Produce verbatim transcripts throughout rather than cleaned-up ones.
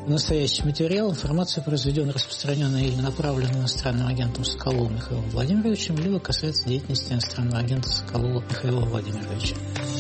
Настоящий материал, информация, произведенная, распространенная или направленная иностранным агентом Соколовым Михаилом Владимировичем, либо касается деятельности иностранного агента Соколова Михаила Владимировича.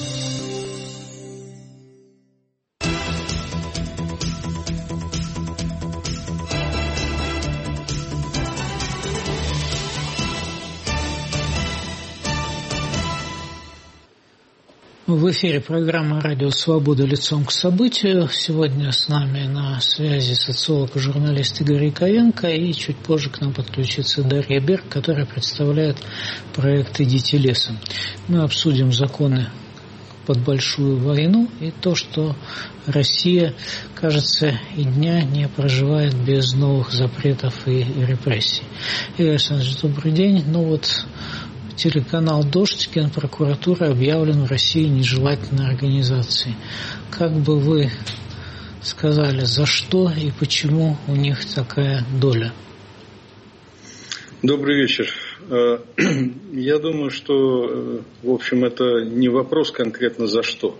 В эфире программа «Радио Свобода. Лицом к событию». Сегодня с нами на связи социолог и журналист Игорь Яковенко, и чуть позже к нам подключится Дарья Берг, которая представляет проект «Идите лесом». Мы обсудим законы под большую войну и то, что Россия, кажется, и дня не проживает без новых запретов и репрессий. Игорь Александрович, добрый день. Ну вот... Телеканал «Дождь», Генпрокуратура объявлен в России нежелательной организацией. Как бы вы сказали, за что и почему у них такая доля? Добрый вечер. Я думаю, что, в общем, это не вопрос конкретно за что.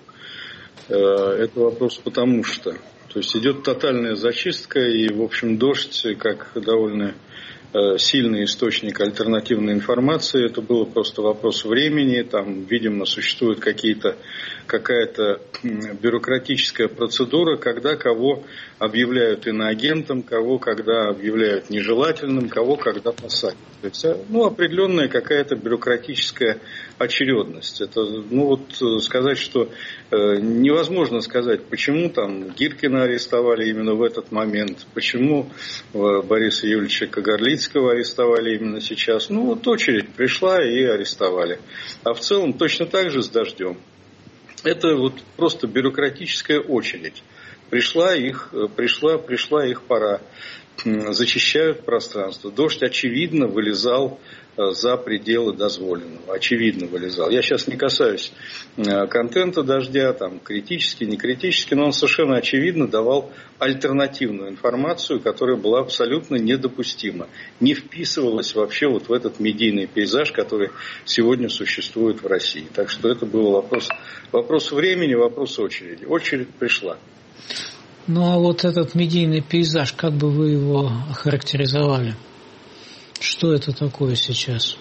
Это вопрос потому что. То есть идет тотальная зачистка, и, в общем, «Дождь», как довольно сильный источник альтернативной информации, это было просто вопрос времени, там, видимо, существует какие-то, какая-то бюрократическая процедура, когда кого объявляют иноагентом, кого когда объявляют нежелательным, кого когда посадят. То есть, ну, определенная какая-то бюрократическая очередность. Это, ну, вот сказать, что э, невозможно сказать, почему там Гиркина арестовали именно в этот момент, почему э, Бориса Юрьевича Кагарлицкого арестовали именно сейчас. Ну, вот очередь пришла и арестовали. А в целом точно так же с «Дождем». Это вот просто бюрократическая очередь. Пришла их, пришла, пришла их пора. Зачищают пространство. «Дождь», очевидно, вылезал за пределы дозволенного. Очевидно вылезал. Я сейчас не касаюсь контента «Дождя», там, критически, не критически, но он совершенно очевидно давал альтернативную информацию, которая была абсолютно недопустима. Не вписывалась вообще вот в этот медийный пейзаж, который сегодня существует в России. Так что это был вопрос, вопрос времени, вопрос очереди. Очередь пришла. Ну а вот этот медийный пейзаж, как бы вы его охарактеризовали? Что это такое сейчас?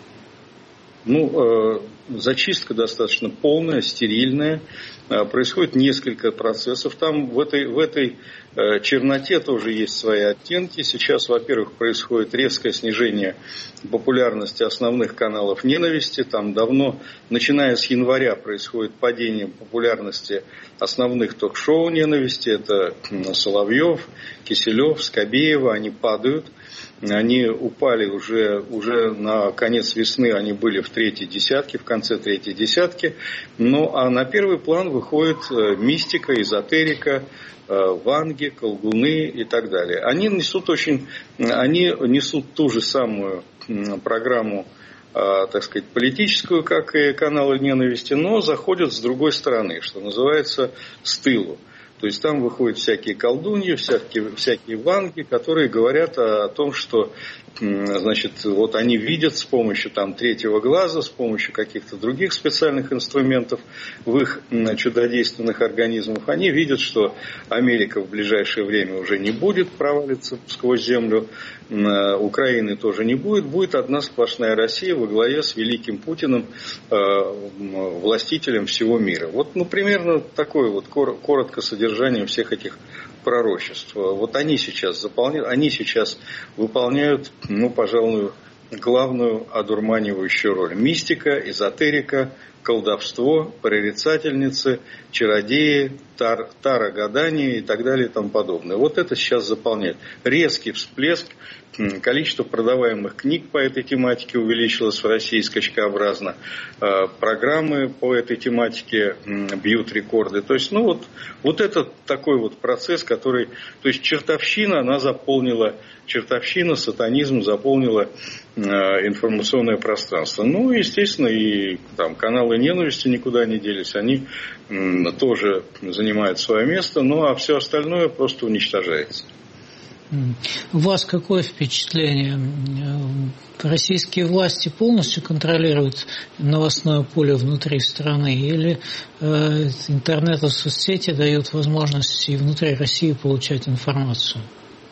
Ну, э, зачистка достаточно полная, стерильная. Э, происходит несколько процессов. Там в этой, в этой э, черноте тоже есть свои оттенки. Сейчас, во-первых, происходит резкое снижение популярности основных каналов ненависти. Там давно, начиная с января, происходит падение популярности основных ток-шоу ненависти. Это Соловьев, Киселев, Скобеева. Они падают. Они упали уже, уже на конец весны, они были в третьей десятке, в конце третьей десятки. Ну, а на первый план выходит мистика, эзотерика, ванги, колдуны и так далее. Они несут очень, они несут ту же самую программу, так сказать, политическую, как и каналы ненависти, но заходят с другой стороны, что называется, с тылу. То есть там выходят всякие колдуньи, всякие, всякие ванги, которые говорят о, о том, что, значит, вот они видят с помощью там третьего глаза, с помощью каких-то других специальных инструментов в их чудодейственных организмах, они видят, что Америка в ближайшее время уже не будет провалиться сквозь землю, Украины тоже не будет, будет одна сплошная Россия во главе с великим Путиным, властителем всего мира. Вот, ну, примерно такое вот коротко содержание всех этих пророчеств. Вот они сейчас заполняют, они сейчас выполняют, ну, пожалуй, главную одурманивающую роль. Мистика, эзотерика, колдовство, прорицательницы, чародеи, тар, тарогадание и так далее и тому подобное. Вот это сейчас заполняет. Резкий всплеск, количество продаваемых книг по этой тематике увеличилось в России скачкообразно. Программы по этой тематике бьют рекорды. То есть, ну вот, вот это такой вот процесс, который... То есть чертовщина, она заполнила... Чертовщина, сатанизм заполнила информационное пространство. Ну, естественно, и там каналы ненависти никуда не делись. Они тоже занимают свое место, ну а все остальное просто уничтожается. У вас какое впечатление? Российские власти полностью контролируют новостное поле внутри страны или э, интернет и соцсети дают возможность и внутри России получать информацию?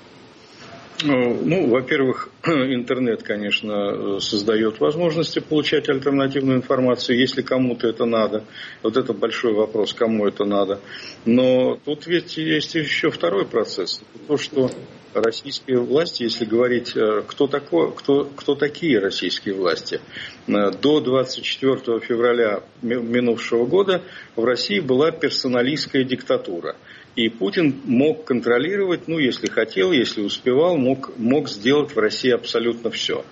Ну, во-первых, интернет, конечно, создает возможности получать альтернативную информацию, если кому-то это надо. Вот это большой вопрос, кому это надо. Но тут ведь есть еще второй процесс. То, что российские власти, если говорить, кто, такой, кто, кто такие российские власти, до двадцать четвёртого февраля минувшего года в России была персоналистская диктатура. И Путин мог контролировать, ну, если хотел, если успевал, мог, мог сделать в России абсолютно все.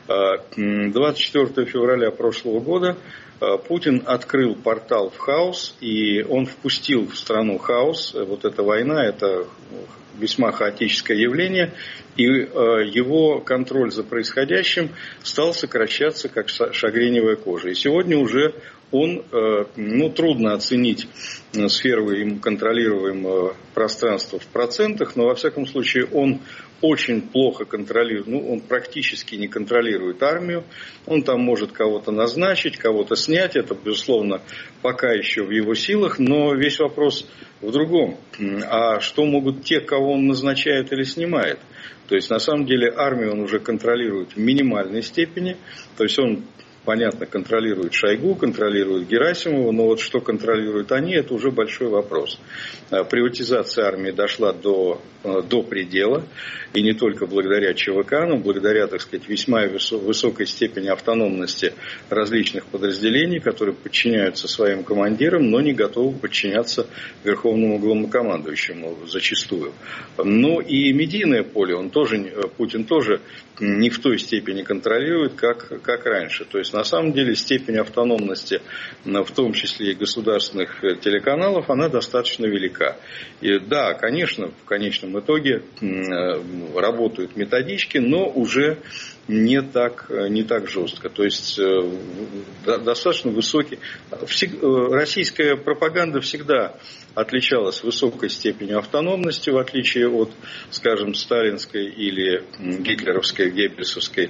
двадцать четвёртого февраля прошлого года Путин открыл портал в хаос, и он впустил в страну хаос. Вот эта война, это весьма хаотическое явление, и его контроль за происходящим стал сокращаться, как шагреневая кожа. И сегодня уже он, ну, трудно оценить сферу им контролируемого пространства в процентах, но во всяком случае он очень плохо контролирует, ну, он практически не контролирует армию, он там может кого-то назначить, кого-то снять, это, безусловно, пока еще в его силах, но весь вопрос в другом. А что могут те, кого он назначает или снимает? То есть, на самом деле, армию он уже контролирует в минимальной степени, то есть он, понятно, контролирует Шойгу, контролирует Герасимова, но вот что контролируют они, это уже большой вопрос. Приватизация армии дошла до, до предела, и не только благодаря ЧВК, но благодаря, так сказать, весьма высокой степени автономности различных подразделений, которые подчиняются своим командирам, но не готовы подчиняться верховному главнокомандующему зачастую. Но и медийное поле он тоже, Путин тоже не в той степени контролирует, как, как раньше. То есть, на самом деле, степень автономности, в том числе и государственных телеканалов, она достаточно велика. И да, конечно, в конечном итоге работают методички, но уже не так, не так жестко. То есть достаточно высокий. Российская пропаганда всегда отличалась высокой степенью автономности, в отличие от, скажем, сталинской или гитлеровской, геббельсовской,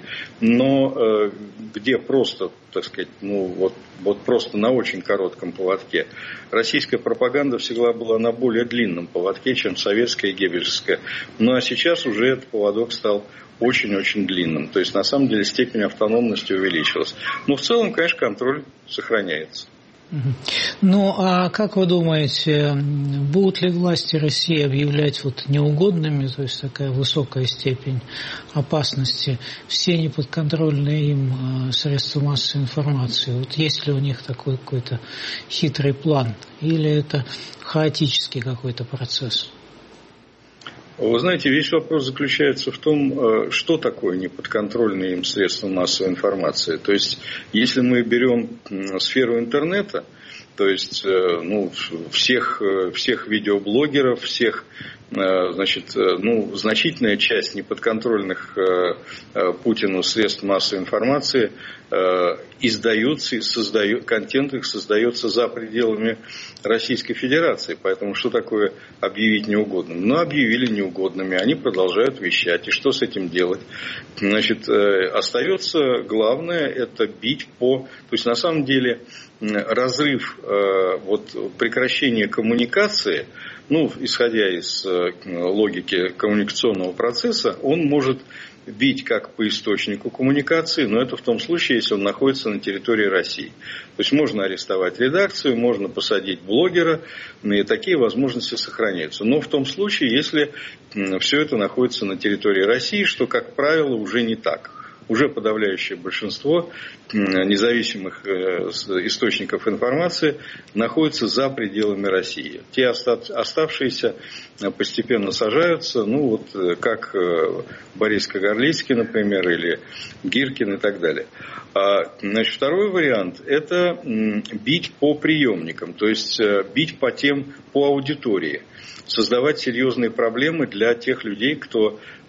но где просто, так сказать, ну вот, вот просто на очень коротком поводке. Российская пропаганда всегда была на более длинном поводке, чем советская и геббельсовская. Ну а сейчас уже этот поводок стал очень-очень длинным. То есть, на самом деле, степень автономности увеличилась. Но в целом, конечно, контроль сохраняется. Ну, а как вы думаете, будут ли власти России объявлять вот неугодными, то есть такая высокая степень опасности, все неподконтрольные им средства массовой информации? Вот есть ли у них такой какой-то хитрый план? Или это хаотический какой-то процесс? Вы знаете, весь вопрос заключается в том, что такое неподконтрольные им средства массовой информации. То есть, если мы берем сферу интернета, то есть, ну, всех, всех видеоблогеров, всех, значит, ну, значительная часть неподконтрольных Путину средств массовой информации издаются и создают, контент их создается за пределами Российской Федерации. Поэтому что такое объявить неугодным? Ну, объявили неугодными, они продолжают вещать. И что с этим делать? Значит, остается главное, это бить по... То есть, на самом деле, разрыв, вот, прекращение коммуникации, ну, исходя из логики коммуникационного процесса, он может бить как по источнику коммуникации, но это в том случае, если он находится на территории России. То есть можно арестовать редакцию, можно посадить блогера, и такие возможности сохраняются. Но в том случае, если все это находится на территории России, что, как правило, уже не так. Уже подавляющее большинство независимых источников информации находятся за пределами России. Те оставшиеся постепенно сажаются, ну вот как Борис Кагарлицкий, например, или Гиркин и так далее. Значит, второй вариант – это бить по приемникам, то есть бить по тем, по аудитории. Создавать серьезные проблемы для тех людей, кто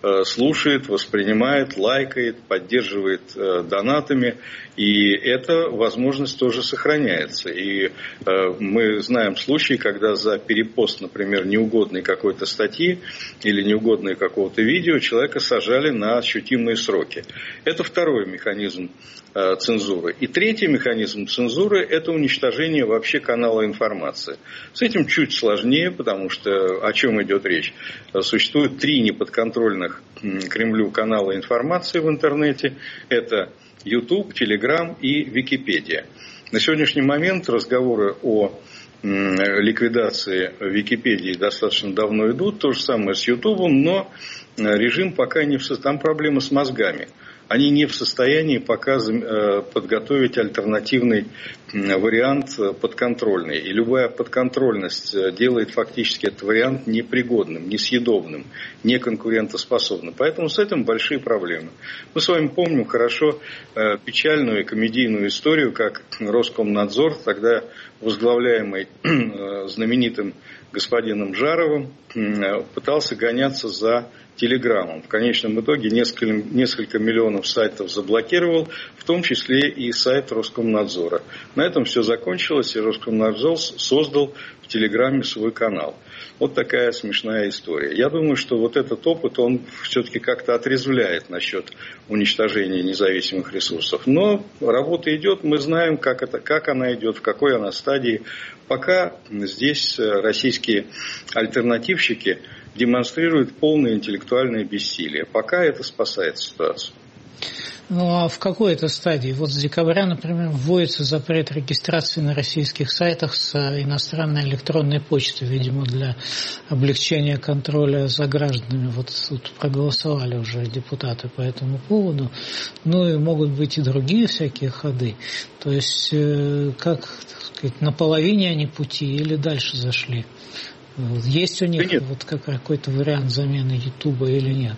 слушает, воспринимает, лайкает, поддерживает донатами. И эта возможность тоже сохраняется. И мы знаем случаи, когда за перепост, например, неугодной какой-то статьи или неугодной какого-то видео человека сажали на ощутимые сроки. Это второй механизм цензуры. И третий механизм цензуры – это уничтожение вообще канала информации. С этим чуть сложнее, потому что о чем идет речь? Существует три неподконтрольных Кремлю канала информации в интернете. Это YouTube, Telegram и Википедия. На сегодняшний момент разговоры о ликвидации Википедии достаточно давно идут. То же самое с YouTube, но режим пока не в состоянии. Там проблемы с мозгами. Они не в состоянии пока подготовить альтернативный вариант подконтрольный. И любая подконтрольность делает фактически этот вариант непригодным, несъедобным, неконкурентоспособным. Поэтому с этим большие проблемы. Мы с вами помним хорошо печальную и комедийную историю, как Роскомнадзор, тогда возглавляемый знаменитым господином Жаровым, пытался гоняться за Телеграммом. В конечном итоге несколько, несколько миллионов сайтов заблокировал, в том числе и сайт Роскомнадзора. На этом все закончилось, и Роскомнадзор создал в Телеграме свой канал. Вот такая смешная история. Я думаю, что вот этот опыт, он все-таки как-то отрезвляет насчет уничтожения независимых ресурсов. Но работа идет, мы знаем, как, это, как она идет, в какой она стадии. Пока здесь российские альтернативщики демонстрируют полное интеллектуальное бессилие. Пока это спасает ситуацию. Ну а в какой это стадии? Вот с декабря, например, вводится запрет регистрации на российских сайтах с иностранной электронной почтой, видимо, для облегчения контроля за гражданами. Вот тут проголосовали уже депутаты по этому поводу. Ну и могут быть и другие всякие ходы. То есть, как, так сказать, на половине они пути или дальше зашли? Есть у них да вот какой-то вариант замены Ютуба или нет?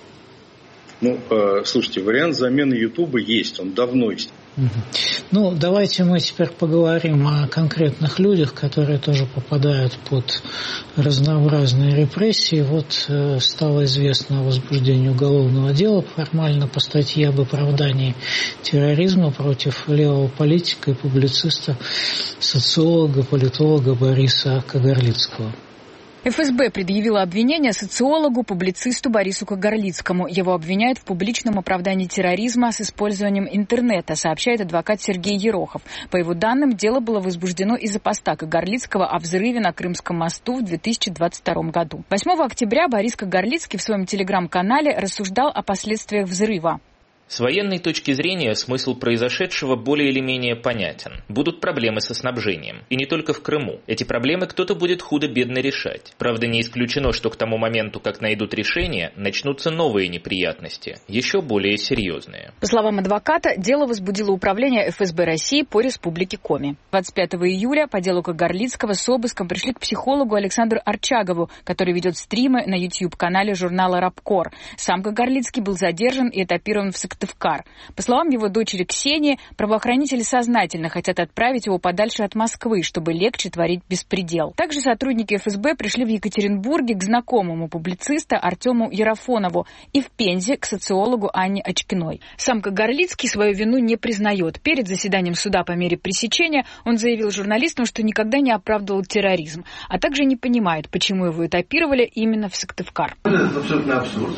Ну, э, слушайте, вариант замены Ютуба есть, он давно есть. Угу. Ну, давайте мы теперь поговорим о конкретных людях, которые тоже попадают под разнообразные репрессии. Вот э, стало известно о возбуждении уголовного дела формально по статье об оправдании терроризма против левого политика и публициста, социолога, политолога Бориса Кагарлицкого. эф эс бэ предъявила обвинение социологу, публицисту Борису Кагарлицкому. Его обвиняют в публичном оправдании терроризма с использованием интернета, сообщает адвокат Сергей Ерохов. По его данным, дело было возбуждено из-за поста Кагарлицкого о взрыве на Крымском мосту в две тысячи двадцать втором году. восьмого октября Борис Кагарлицкий в своем телеграм-канале рассуждал о последствиях взрыва. С военной точки зрения смысл произошедшего более или менее понятен. Будут проблемы со снабжением. И не только в Крыму. Эти проблемы кто-то будет худо-бедно решать. Правда, не исключено, что к тому моменту, как найдут решение, начнутся новые неприятности, еще более серьезные. По словам адвоката, дело возбудило управление эф эс бэ России по республике Коми. двадцать пятого июля по делу Кагарлицкого с обыском пришли к психологу Александру Арчагову, который ведет стримы на YouTube-канале журнала «Рабкор». Сам Кагарлицкий был задержан и этапирован в Сыктывкар. По словам его дочери Ксении, правоохранители сознательно хотят отправить его подальше от Москвы, чтобы легче творить беспредел. Также сотрудники эф эс бэ пришли в Екатеринбурге к знакомому публициста Артему Ерофонову и в Пензе к социологу Анне Очкиной. Сам Кагарлицкий свою вину не признает. Перед заседанием суда по мере пресечения он заявил журналистам, что никогда не оправдывал терроризм, а также не понимает, почему его этапировали именно в Сыктывкар. Это абсолютно абсурд.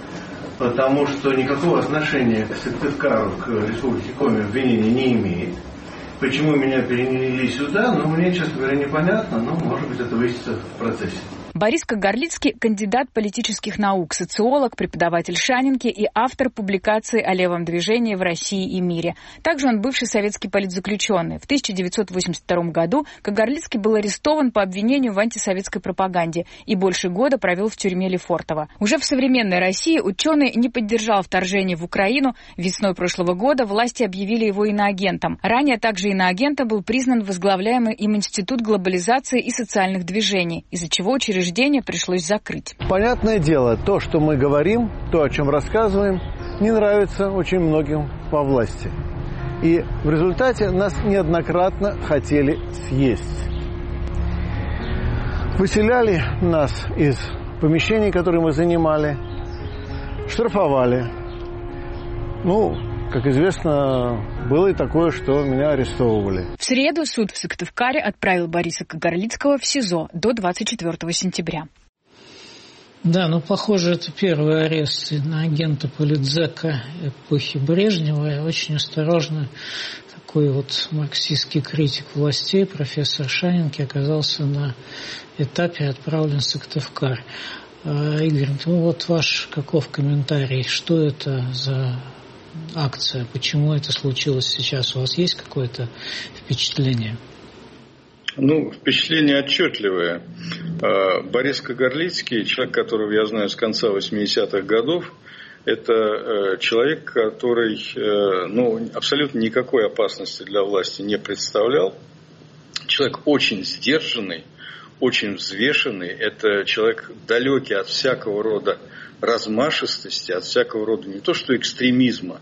Потому что никакого отношения к Сыктывкару, к республике Коми обвинения не имеет. Почему меня перенесли сюда, ну, мне, честно говоря, непонятно, но, может быть, это выяснится в процессе. Борис Кагарлицкий – кандидат политических наук, социолог, преподаватель Шанинки и автор публикации о левом движении в России и мире. Также он бывший советский политзаключенный. В тысяча девятьсот восемьдесят втором году Кагарлицкий был арестован по обвинению в антисоветской пропаганде и больше года провел в тюрьме Лефортово. Уже в современной России ученый не поддержал вторжение в Украину. Весной прошлого года власти объявили его иноагентом. Ранее также иноагентом был признан возглавляемый им Институт глобализации и социальных движений, из-за чего учреждение пришлось закрыть. Понятное дело, то, что мы говорим, то, о чем рассказываем, не нравится очень многим во власти. И в результате нас неоднократно хотели съесть. Выселяли нас из помещений, которые мы занимали. Штрафовали. Ну, как известно, было и такое, что меня арестовывали. В среду суд в Сыктывкаре отправил Бориса Кагарлицкого в СИЗО до двадцать четвёртого сентября. Да, ну, похоже, это первый арест на агента политзека эпохи Брежнева. И очень осторожно такой вот марксистский критик властей, профессор Шанинки, оказался на этапе отправлен в Сыктывкар. Игорь, ну вот ваш каков комментарий, что это за акция, почему это случилось сейчас? У вас есть какое-то впечатление? Ну, впечатление отчетливое. Борис Кагарлицкий, человек, которого я знаю с конца восьмидесятых годов, это человек, который ну, абсолютно никакой опасности для власти не представлял. Человек очень сдержанный, очень взвешенный. Это человек далекий от всякого рода размашистости, от всякого рода не то что экстремизма,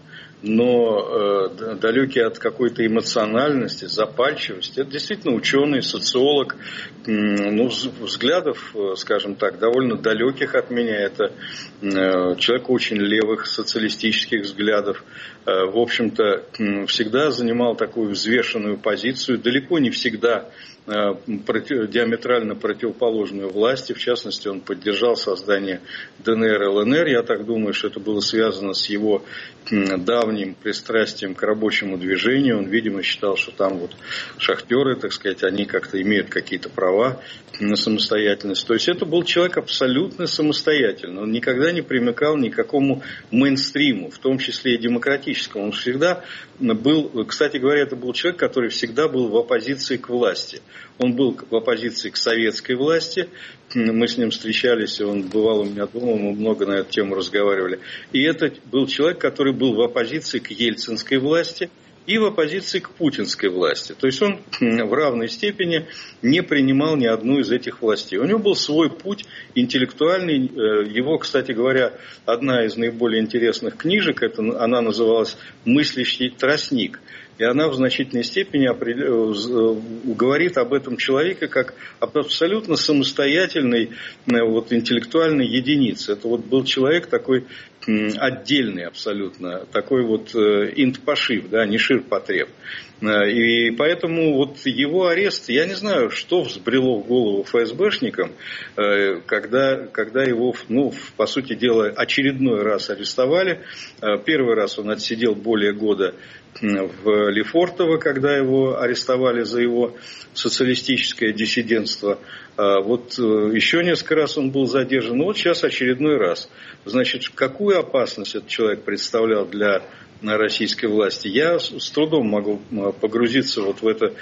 но э, далекий от какой-то эмоциональности, запальчивости. Это действительно ученый, социолог, э, ну, взглядов, скажем так, довольно далеких от меня. Это э, человек очень левых социалистических взглядов. Э, в общем-то, э, всегда занимал такую взвешенную позицию, далеко не всегда Против, диаметрально противоположную власти. В частности, он поддержал создание ДНР, ЛНР. Я так думаю, что это было связано с его давним пристрастием к рабочему движению. Он, видимо, считал, что там вот шахтеры, так сказать, они как-то имеют какие-то права на самостоятельность. То есть это был человек абсолютно самостоятельный. Он никогда не примыкал ни к какому мейнстриму, в том числе и демократическому. Он всегда был, кстати говоря, это был человек, который всегда был в оппозиции к власти. Он был в оппозиции к советской власти. Мы с ним встречались, он бывал у меня дома, мы много на эту тему разговаривали. И это был человек, который был в оппозиции к ельцинской власти и в оппозиции к путинской власти. То есть он в равной степени не принимал ни одну из этих властей. У него был свой путь интеллектуальный. Его, кстати говоря, одна из наиболее интересных книжек, это, она называлась «Мыслящий тростник». И она в значительной степени говорит об этом человеке как об абсолютно самостоятельной вот, интеллектуальной единице. Это вот был человек такой отдельный абсолютно, такой вот инт-пошив, да, не шир-потреб. И поэтому вот его арест, я не знаю, что взбрело в голову ФСБшникам, когда, когда его, ну, по сути дела, очередной раз арестовали. Первый раз он отсидел более года в Лефортово, когда его арестовали за его социалистическое диссидентство. Вот еще несколько раз он был задержан, вот сейчас очередной раз. Значит, какую опасность этот человек представлял для российской власти? Я с трудом могу погрузиться вот в это,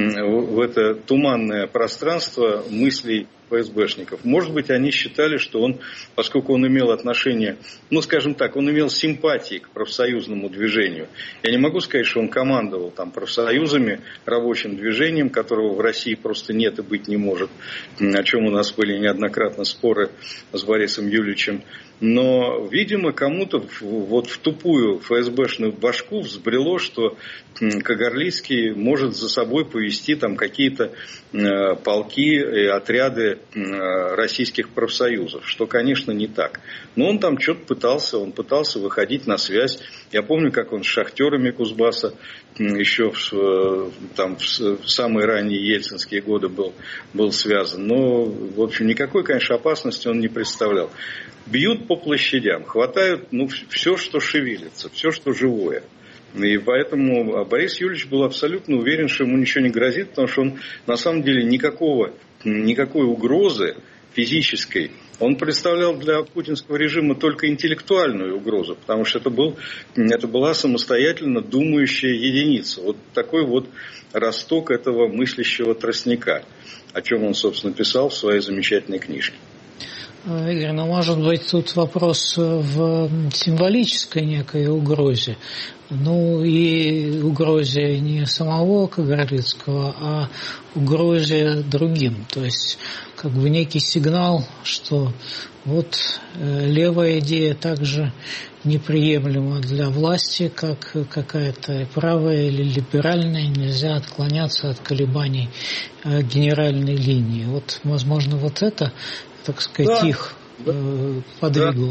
в это туманное пространство мыслей ФСБшников. Может быть, они считали, что он, поскольку он имел отношение, ну, скажем так, он имел симпатии к профсоюзному движению. Я не могу сказать, что он командовал там профсоюзами, рабочим движением, которого в России просто нет и быть не может, о чем у нас были неоднократно споры с Борисом Юльевичем. Но, видимо, кому-то вот в тупую ФСБшную башку взбрело, что Кагарлицкий может за собой повести там какие-то э, полки и отряды э, российских профсоюзов, что, конечно, не так. Но он там что-то пытался, он пытался выходить на связь. Я помню, как он с шахтерами Кузбасса еще в, там, в самые ранние ельцинские годы был, был связан. Но, в общем, никакой, конечно, опасности он не представлял. Бьют по площадям, хватают ну, все, что шевелится, все, что живое. И поэтому Борис Юльевич был абсолютно уверен, что ему ничего не грозит, потому что он на самом деле никакого, никакой угрозы физической, он представлял для путинского режима только интеллектуальную угрозу, потому что это, был, это была самостоятельно думающая единица. Вот такой вот росток этого мыслящего тростника, о чем он, собственно, писал в своей замечательной книжке. Игорь, ну, может быть, тут вопрос в символической некой угрозе. Ну, и угрозе не самого Кагарлицкого, а угрозе другим. То есть, как бы некий сигнал, что вот левая идея также неприемлема для власти, как какая-то правая или либеральная, нельзя отклоняться от колебаний генеральной линии. Вот, возможно, вот это, так сказать, да, их да, подвигло.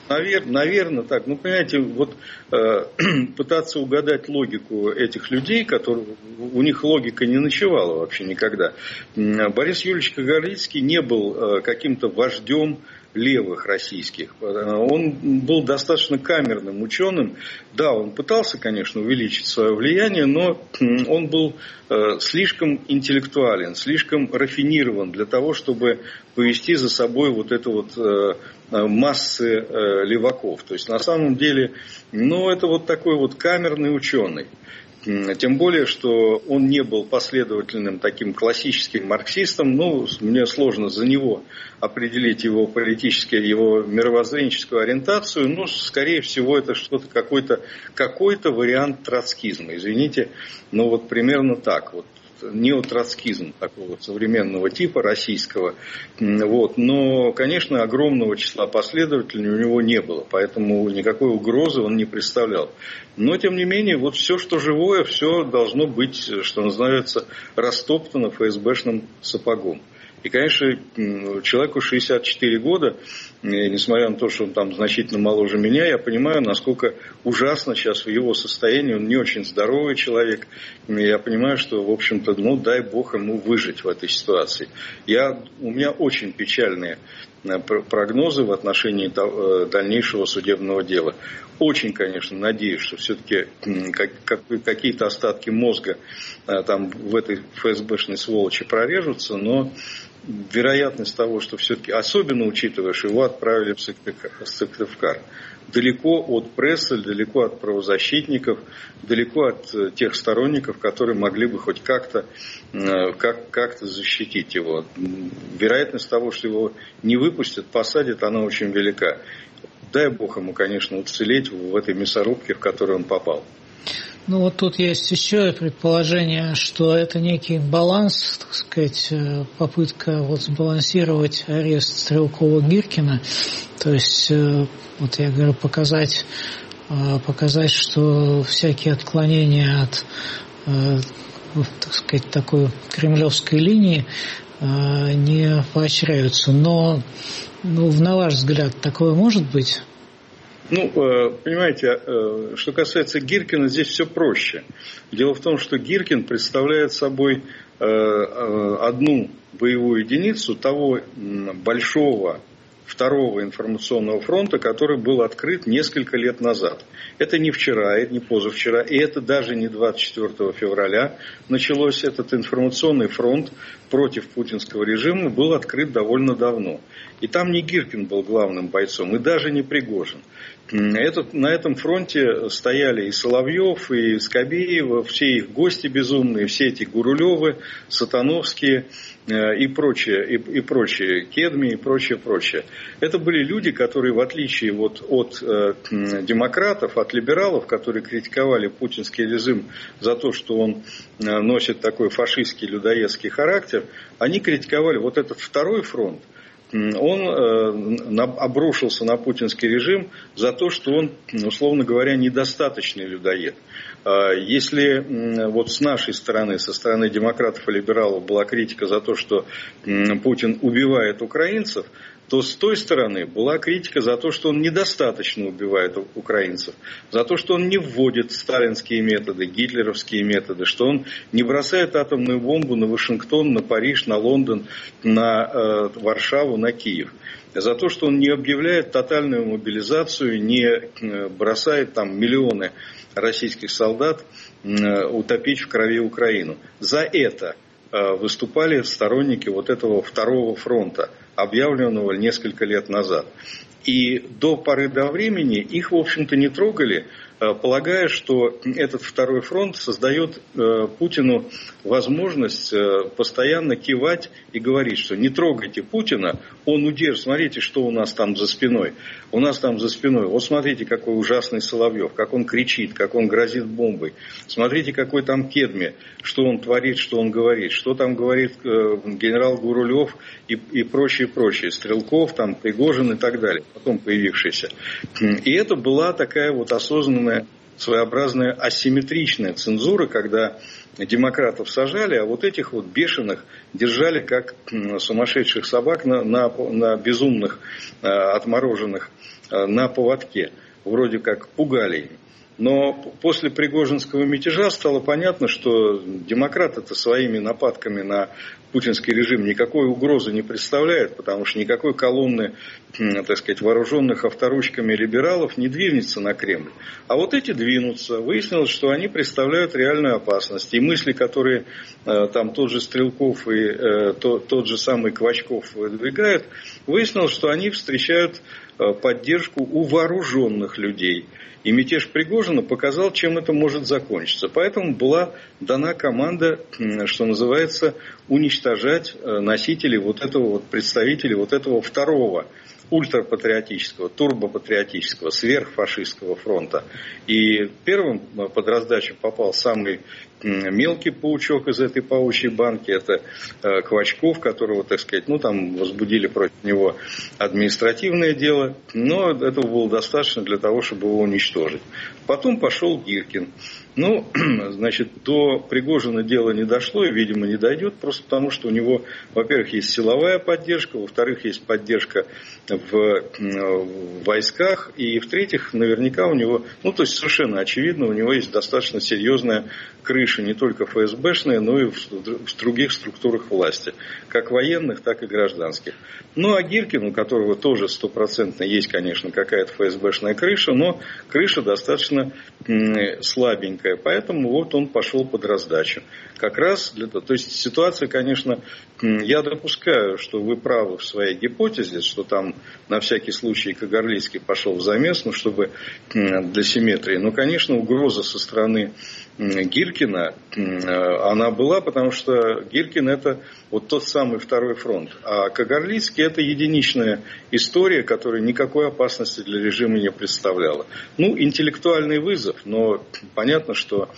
Навер, наверное, так. Ну, понимаете, вот э, пытаться угадать логику этих людей, которые, у них логика не ночевала вообще никогда. Борис Юрьевич Кагарлицкий не был э, каким-то вождем левых российских. Он был достаточно камерным ученым. Да, он пытался, конечно, увеличить свое влияние, но он был э, слишком интеллектуален, слишком рафинирован для того, чтобы повести за собой вот это вот э, массы э, леваков. То есть, на самом деле, ну, это вот такой вот камерный ученый. Тем более, что он не был последовательным таким классическим марксистом. Ну, мне сложно за него определить его политическую, его мировоззренческую ориентацию. Но, скорее всего, это что-то, какой-то, какой-то вариант троцкизма. Извините, но вот примерно так вот. Неотроцкизм такого современного типа, российского. Вот. Но, конечно, огромного числа последователей у него не было, поэтому никакой угрозы он не представлял. Но, тем не менее, вот все, что живое, все должно быть, что называется, растоптано эф эс бэшным сапогом. И, конечно, человеку шестьдесят четыре года, несмотря на то, что он там значительно моложе меня, я понимаю, насколько ужасно сейчас в его состоянии. Он не очень здоровый человек. Я понимаю, что, в общем-то, ну, дай бог ему выжить в этой ситуации. Я, у меня очень печальные прогнозы в отношении дальнейшего судебного дела. Очень, конечно, надеюсь, что все-таки какие-то остатки мозга там в этой эф эс бэшной сволочи прорежутся, но вероятность того, что все-таки, особенно учитывая, что его отправили в Сыктывкар, далеко от прессы, далеко от правозащитников, далеко от тех сторонников, которые могли бы хоть как-то, как, как-то защитить его. Вероятность того, что его не выпустят, посадят, она очень велика. Дай бог ему, конечно, уцелеть в этой мясорубке, в которую он попал. Ну вот тут есть еще предположение, что это некий баланс, так сказать, попытка вот сбалансировать арест Стрелкова-Гиркина. То есть, вот я говорю, показать, показать, что всякие отклонения от, так сказать, такой кремлевской линии не поощряются. Но, ну, на ваш взгляд, такое может быть? Ну, понимаете, что касается Гиркина, здесь все проще. Дело в том, что Гиркин представляет собой одну боевую единицу того большого второго информационного фронта, который был открыт несколько лет назад. Это не вчера, это не позавчера, и это даже не двадцать четвёртого февраля началось. Этот информационный фронт против путинского режима был открыт довольно давно. И там не Гиркин был главным бойцом, и даже не Пригожин. Этот, на этом фронте стояли и Соловьев, и Скобеева, все их гости безумные, все эти Гурулевы, Сатановские и прочее, и, и прочее, Кедми и прочее, прочее. Это были люди, которые, в отличие вот от э, демократов, от либералов, которые критиковали путинский режим за то, что он э, носит такой фашистский, людоедский характер, они критиковали вот этот второй фронт. Он э, обрушился на путинский режим за то, что он, условно говоря, недостаточный людоед. Э, если э, вот с нашей стороны, со стороны демократов и либералов была критика за то, что э, Путин убивает украинцев, то с той стороны была критика за то, что он недостаточно убивает украинцев, за то, что он не вводит сталинские методы, гитлеровские методы, что он не бросает атомную бомбу на Вашингтон, на Париж, на Лондон, на э, Варшаву, на Киев. За то, что он не объявляет тотальную мобилизацию, не бросает там миллионы российских солдат э, утопить в крови Украину. За это э, выступали сторонники вот этого второго фронта, объявленного несколько лет назад. И до поры до времени их, в общем-то, не трогали, полагая, что этот второй фронт создает Путину возможность постоянно кивать и говорить, что не трогайте Путина, он удержит, смотрите, что у нас там за спиной. У нас там за спиной, вот смотрите, какой ужасный Соловьев, как он кричит, как он грозит бомбой. Смотрите, какой там Кедми, что он творит, что он говорит, что там говорит генерал Гурулев и, и прочее, прочее, Стрелков, там, Пригожин и так далее, потом появившийся. И это была такая вот осознанная своеобразная асимметричная цензура, когда демократов сажали, а вот этих вот бешеных держали как сумасшедших собак на, на, на безумных, отмороженных на поводке. Вроде как пугали их. Но после Пригожинского мятежа стало понятно, что демократы-то своими нападками на путинский режим никакой угрозы не представляют, потому что никакой колонны, так сказать, вооруженных авторучками либералов не двинется на Кремль. А вот эти двинутся. Выяснилось, что они представляют реальную опасность. И мысли, которые там тот же Стрелков и тот, тот же самый Квачков выдвигают, выяснилось, что они встречают поддержку у вооруженных людей. И мятеж Пригожина показал, чем это может закончиться. Поэтому была дана команда, что называется, уничтожать носителей вот этого вот, представителей вот этого второго ультрапатриотического, турбопатриотического, сверхфашистского фронта. И первым под раздачу попал самый мелкий паучок из этой паучьей банки. Это Квачков, которого, так сказать, ну там возбудили против него административное дело. Но этого было достаточно для того, чтобы его уничтожить. Потом пошел Гиркин. Ну, значит, до Пригожина дело не дошло и, видимо, не дойдет, просто потому что у него, во-первых, есть силовая поддержка, во-вторых, есть поддержка в, в войсках, и, в-третьих, наверняка у него, ну, то есть совершенно очевидно, у него есть достаточно серьезная крыша, не только эф эс бэшная, но и в, в других структурах власти, как военных, так и гражданских. Ну, а Гиркин, у которого тоже стопроцентно есть, конечно, какая-то эф эс бэшная крыша, но крыша достаточно слабенькая. Поэтому вот он пошел под раздачу. Как раз для того. То есть ситуация, конечно, я допускаю, что вы правы в своей гипотезе, что там на всякий случай Кагарлицкий пошел в замес, ну, чтобы для симметрии. Но, конечно, угроза со стороны Гиркина, она была, потому что Гиркин это вот тот самый второй фронт. А Кагарлицкий это единичная история, которая никакой опасности для режима не представляла. Ну, интеллектуальный вызов, но понятно, что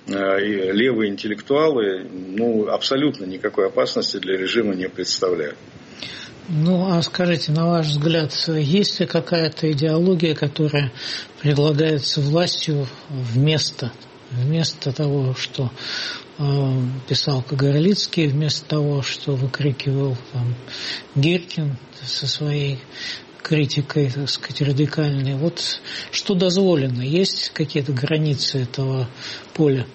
левые интеллектуалы ну, абсолютно никакой опасности для режима не представляют. Ну, а скажите, на ваш взгляд, есть ли какая-то идеология, которая предлагается властью вместо Вместо того, что э, писал Кагарлицкий, вместо того, что выкрикивал там, Гиркин со своей критикой, так сказать, радикальной, вот что дозволено? Есть какие-то границы этого поля?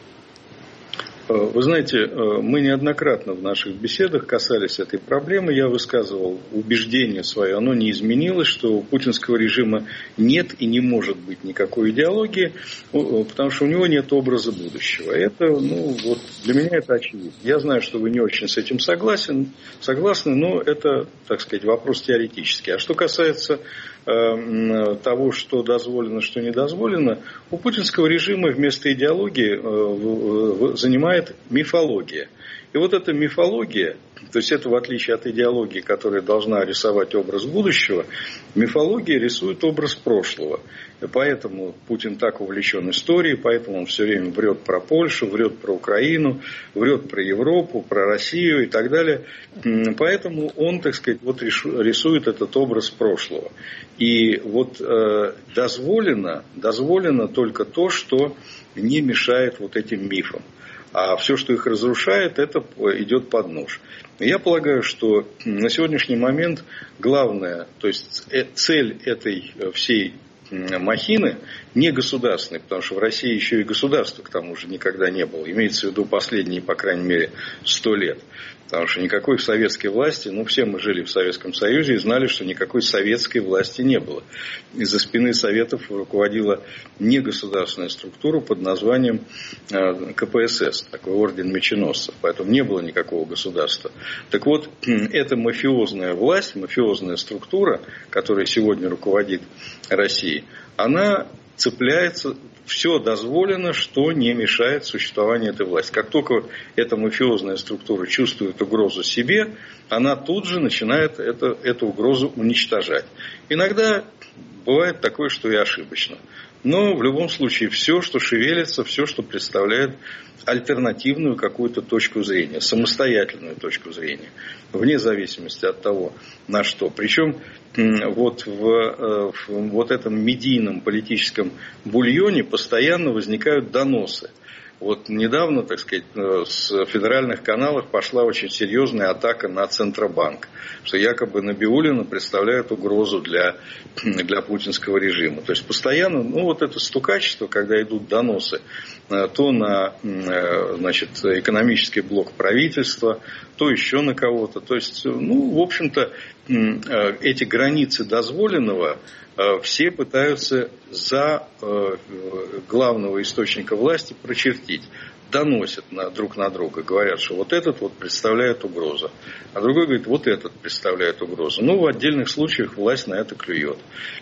Вы знаете, мы неоднократно в наших беседах касались этой проблемы. Я высказывал убеждение свое, оно не изменилось, что у путинского режима нет и не может быть никакой идеологии, потому что у него нет образа будущего. Это, ну, вот для меня это очевидно. Я знаю, что вы не очень с этим согласен, согласны, но это, так сказать, вопрос теоретический. А что касается того, что дозволено, что не дозволено, у путинского режима вместо идеологии занимает мифология. И вот эта мифология, то есть это в отличие от идеологии, которая должна рисовать образ будущего, мифология рисует образ прошлого. И поэтому Путин так увлечен историей, поэтому он все время врет про Польшу, врет про Украину, врет про Европу, про Россию и так далее. Поэтому он, так сказать, вот рисует этот образ прошлого. И вот э, дозволено, дозволено только то, что не мешает вот этим мифам. А все, что их разрушает, это идет под нож. Я полагаю, что на сегодняшний момент главное, то есть цель этой всей махины не государственной, потому что в России еще и государства к тому же никогда не было. Имеется в виду последние, по крайней мере, сто лет. Потому что никакой советской власти, ну все мы жили в Советском Союзе и знали, что никакой советской власти не было. Из-за спины Советов руководила негосударственная структура под названием ка пэ эс эс, такой орден меченосцев. Поэтому не было никакого государства. Так вот, эта мафиозная власть, мафиозная структура, которая сегодня руководит Россией, она цепляется, все дозволено, что не мешает существованию этой власти. Как только эта мафиозная структура чувствует угрозу себе, она тут же начинает это, эту угрозу уничтожать. Иногда бывает такое, что и ошибочно. Но в любом случае все, что шевелится, все, что представляет альтернативную какую-то точку зрения, самостоятельную точку зрения, вне зависимости от того, на что. Причем вот в, в вот этом медийном политическом бульоне постоянно возникают доносы. Вот недавно, так сказать, с федеральных каналов пошла очень серьезная атака на Центробанк, что якобы Набиуллина представляет угрозу для, для путинского режима. То есть постоянно, ну вот это стукачество, когда идут доносы, то на, значит, экономический блок правительства, то еще на кого-то. То есть, ну, в общем-то, эти границы дозволенного все пытаются за главного источника власти прочертить. Доносят на, друг на друга, говорят, что вот этот вот представляет угрозу, а другой говорит, вот этот представляет угрозу. Ну, в отдельных случаях власть на это клюет.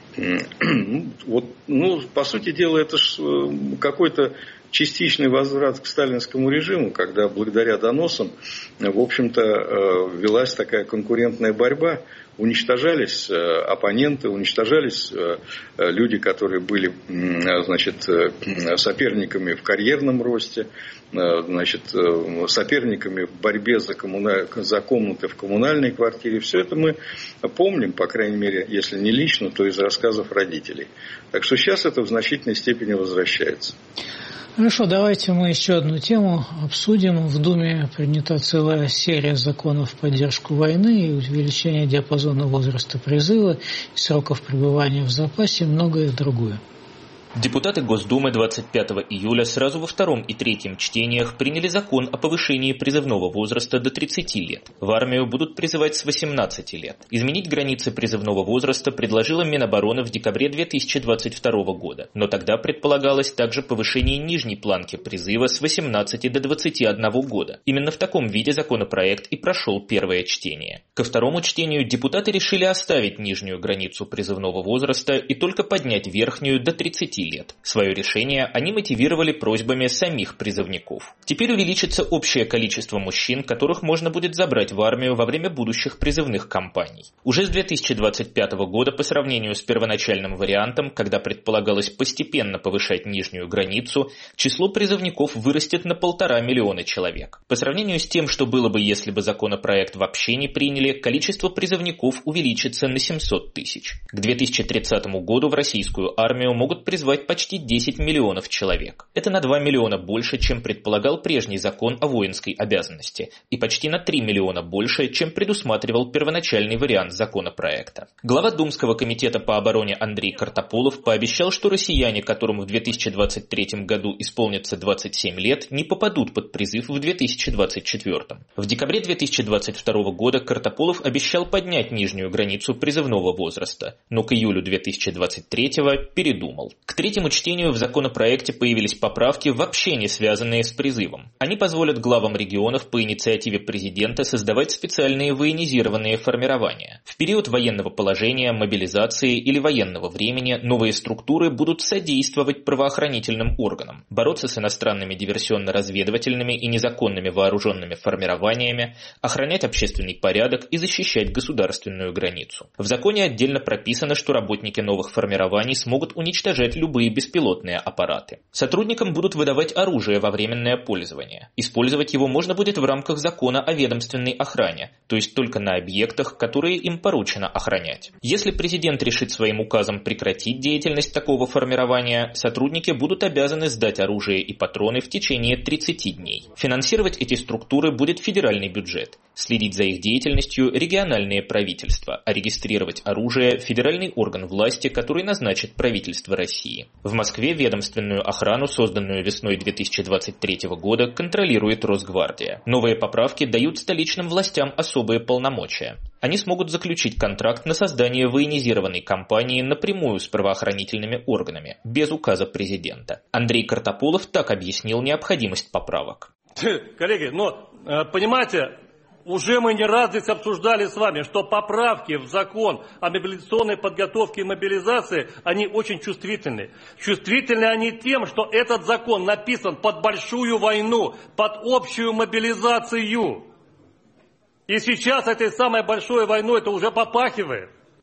Вот, ну, по сути дела, это ж какой-то частичный возврат к сталинскому режиму, когда благодаря доносам, в общем-то, велась такая конкурентная борьба, уничтожались оппоненты, уничтожались люди, которые были, значит, соперниками в карьерном росте, значит, соперниками в борьбе за, коммуна... за комнаты в коммунальной квартире. Все это мы помним, по крайней мере, если не лично, то из рассказов родителей. Так что сейчас это в значительной степени возвращается. Хорошо, давайте мы еще одну тему обсудим. В Думе принята целая серия законов в поддержку войны и увеличение диапазона возраста призыва, и сроков пребывания в запасе и многое другое. Депутаты Госдумы двадцать пятого июля сразу во втором и третьем чтениях приняли закон о повышении призывного возраста до тридцати лет. В армию будут призывать с восемнадцати лет. Изменить границы призывного возраста предложила Минобороны в декабре две тысячи двадцать второго года. Но тогда предполагалось также повышение нижней планки призыва с восемнадцати до двадцати одного года. Именно в таком виде законопроект и прошел первое чтение. Ко второму чтению депутаты решили оставить нижнюю границу призывного возраста и только поднять верхнюю до тридцати лет. Свое решение они мотивировали просьбами самих призывников. Теперь увеличится общее количество мужчин, которых можно будет забрать в армию во время будущих призывных кампаний. Уже с две тысячи двадцать пятого года по сравнению с первоначальным вариантом, когда предполагалось постепенно повышать нижнюю границу, число призывников вырастет на полтора миллиона человек. По сравнению с тем, что было бы, если бы законопроект вообще не приняли, количество призывников увеличится на семьсот тысяч. К две тысячи тридцатому году в российскую армию могут призвать почти десять миллионов человек. Это на два миллиона больше, чем предполагал прежний закон о воинской обязанности, и почти на три миллиона больше, чем предусматривал первоначальный вариант законопроекта. Глава Думского комитета по обороне Андрей Картополов пообещал, что россияне, которым в две тысячи двадцать третьем году исполнится двадцать семь лет, не попадут под призыв в две тысячи двадцать четвёртом. В декабре две тысячи двадцать второго года Картополов обещал поднять нижнюю границу призывного возраста, но к июлю две тысячи двадцать третьего передумал. К третьему чтению в законопроекте появились поправки, вообще не связанные с призывом. Они позволят главам регионов по инициативе президента создавать специальные военизированные формирования. В период военного положения, мобилизации или военного времени новые структуры будут содействовать правоохранительным органам, бороться с иностранными диверсионно-разведывательными и незаконными вооруженными формированиями, охранять общественный порядок и защищать государственную границу. В законе отдельно прописано, что работники новых формирований смогут уничтожать любые беспилотные аппараты. Сотрудникам будут выдавать оружие во временное пользование. Использовать его можно будет в рамках закона о ведомственной охране, то есть только на объектах, которые им поручено охранять. Если президент решит своим указом прекратить деятельность такого формирования, сотрудники будут обязаны сдать оружие и патроны в течение тридцати дней. Финансировать эти структуры будет федеральный бюджет, следить за их деятельностью региональные правительства, а регистрировать оружие федеральный орган власти, который назначит правительство России. В Москве ведомственную охрану, созданную весной две тысячи двадцать третьего года, контролирует Росгвардия. Новые поправки дают столичным властям особые полномочия. Они смогут заключить контракт на создание военизированной компании напрямую с правоохранительными органами, без указа президента. Андрей Картополов так объяснил необходимость поправок. Коллеги, но, понимаете, уже мы не раз здесь обсуждали с вами, что поправки в закон о мобилизационной подготовке и мобилизации, они очень чувствительны. Чувствительны они тем, что этот закон написан под большую войну, под общую мобилизацию. И сейчас этой самой большой войной это уже попахивает. В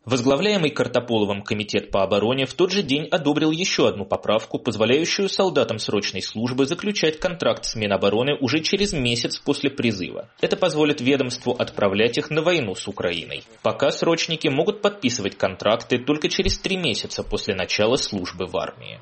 Возглавляемый Картополовым комитет по обороне в тот же день одобрил еще одну поправку, позволяющую солдатам срочной службы заключать контракт с Минобороны уже через месяц после призыва. Это позволит ведомству отправлять их на войну с Украиной. Пока срочники могут подписывать контракты только через три месяца после начала службы в армии.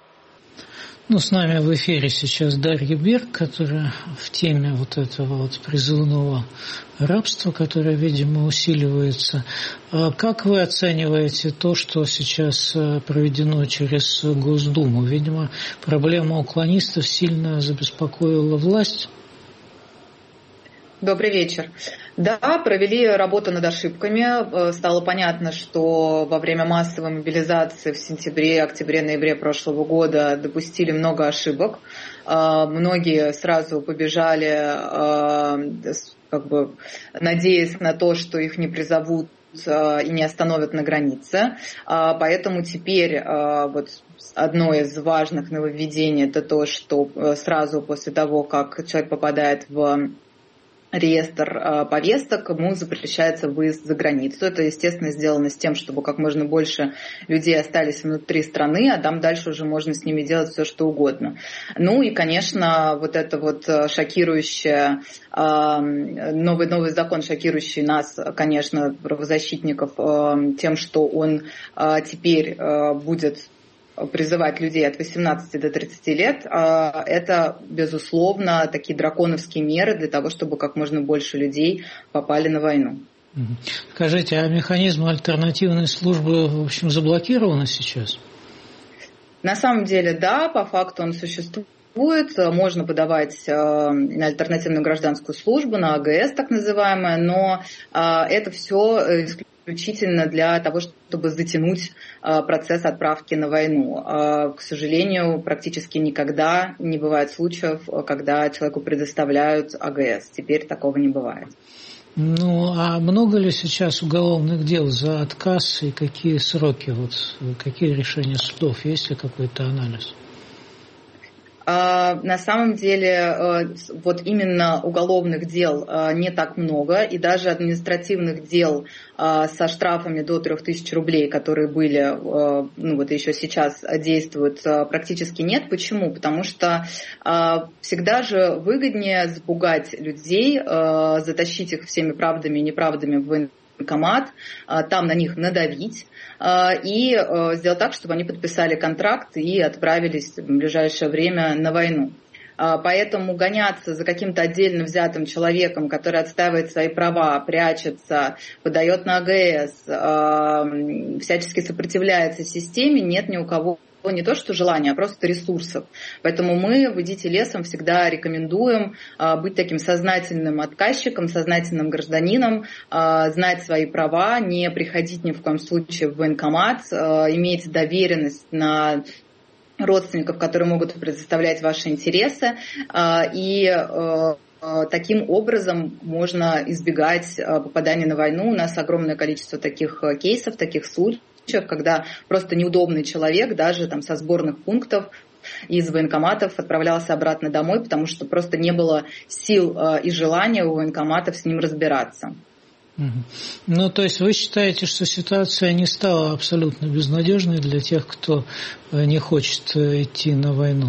Ну, с нами в эфире сейчас Дарья Берг, которая в теме вот этого вот призывного рабства, которое, видимо, усиливается. Как вы оцениваете то, что сейчас проведено через Госдуму? Видимо, проблема уклонистов сильно забеспокоила власть. Добрый вечер. Да, провели работу над ошибками. Стало понятно, что во время массовой мобилизации в сентябре, октябре, ноябре прошлого года допустили много ошибок. Многие сразу побежали, как бы надеясь на то, что их не призовут и не остановят на границе. Поэтому теперь вот одно из важных нововведений — это то, что сразу после того, как человек попадает в реестр повесток, ему запрещается выезд за границу. Это, естественно, сделано с тем, чтобы как можно больше людей остались внутри страны, а там дальше уже можно с ними делать все, что угодно. Ну и, конечно, вот это вот шокирующее, новый, новый закон, шокирующий нас, конечно, правозащитников, тем, что он теперь будет призывать людей от восемнадцати до тридцати лет, это, безусловно, такие драконовские меры для того, чтобы как можно больше людей попали на войну. Скажите, а механизмы альтернативной службы, в общем, заблокированы сейчас? На самом деле, да, по факту он существует. Можно подавать на альтернативную гражданскую службу, на АГС так называемое, но это все исключительно для того, чтобы затянуть процесс отправки на войну. К сожалению, практически никогда не бывает случаев, когда человеку предоставляют АГС. Теперь такого не бывает. Ну, а много ли сейчас уголовных дел за отказ и какие сроки, вот, какие решения судов? Есть ли какой-то анализ? На самом деле, вот именно уголовных дел не так много, и даже административных дел со штрафами до трех тысяч рублей, которые были, ну вот еще сейчас действуют, практически нет. Почему? Потому что всегда же выгоднее запугать людей, затащить их всеми правдами и неправдами в военкомат, там на них надавить и сделать так, чтобы они подписали контракт и отправились в ближайшее время на войну. Поэтому гоняться за каким-то отдельно взятым человеком, который отстаивает свои права, прячется, подает на АГС, всячески сопротивляется системе, нет ни у кого не то что желания, а просто ресурсов. Поэтому мы в «Идите лесом» всегда рекомендуем быть таким сознательным отказчиком, сознательным гражданином, знать свои права, не приходить ни в коем случае в военкомат, иметь доверенность на родственников, которые могут предоставлять ваши интересы, и таким образом можно избегать попадания на войну. У нас огромное количество таких кейсов, таких случаев, когда просто неудобный человек даже там со сборных пунктов из военкоматов отправлялся обратно домой, потому что просто не было сил и желания у военкоматов с ним разбираться. Ну, то есть вы считаете, что ситуация не стала абсолютно безнадежной для тех, кто не хочет идти на войну?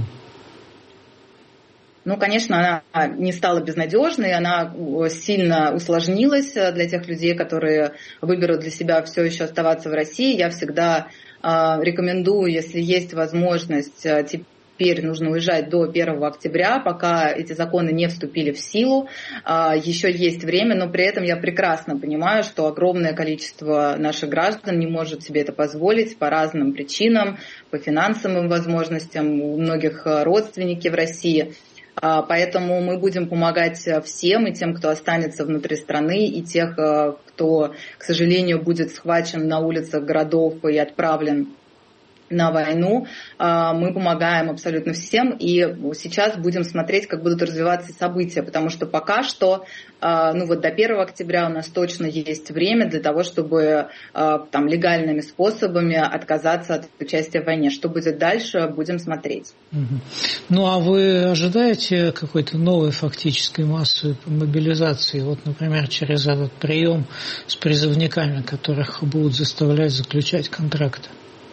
Ну, конечно, она не стала безнадежной, она сильно усложнилась для тех людей, которые выберут для себя все еще оставаться в России. Я всегда рекомендую, если есть возможность, теперь нужно уезжать до первого октября, пока эти законы не вступили в силу. Еще есть время, но при этом я прекрасно понимаю, что огромное количество наших граждан не может себе это позволить по разным причинам, по финансовым возможностям, у многих родственники в России. Поэтому мы будем помогать всем, и тем, кто останется внутри страны, и тех, кто, к сожалению, будет схвачен на улицах городов и отправлен на войну, мы помогаем абсолютно всем, и сейчас будем смотреть, как будут развиваться события, потому что пока что, ну вот до первого октября у нас точно есть время для того, чтобы там легальными способами отказаться от участия в войне. Что будет дальше, будем смотреть. Ну а вы ожидаете какой-то новой фактической массовой мобилизации, вот, например, через этот прием с призывниками, которых будут заставлять заключать контракты?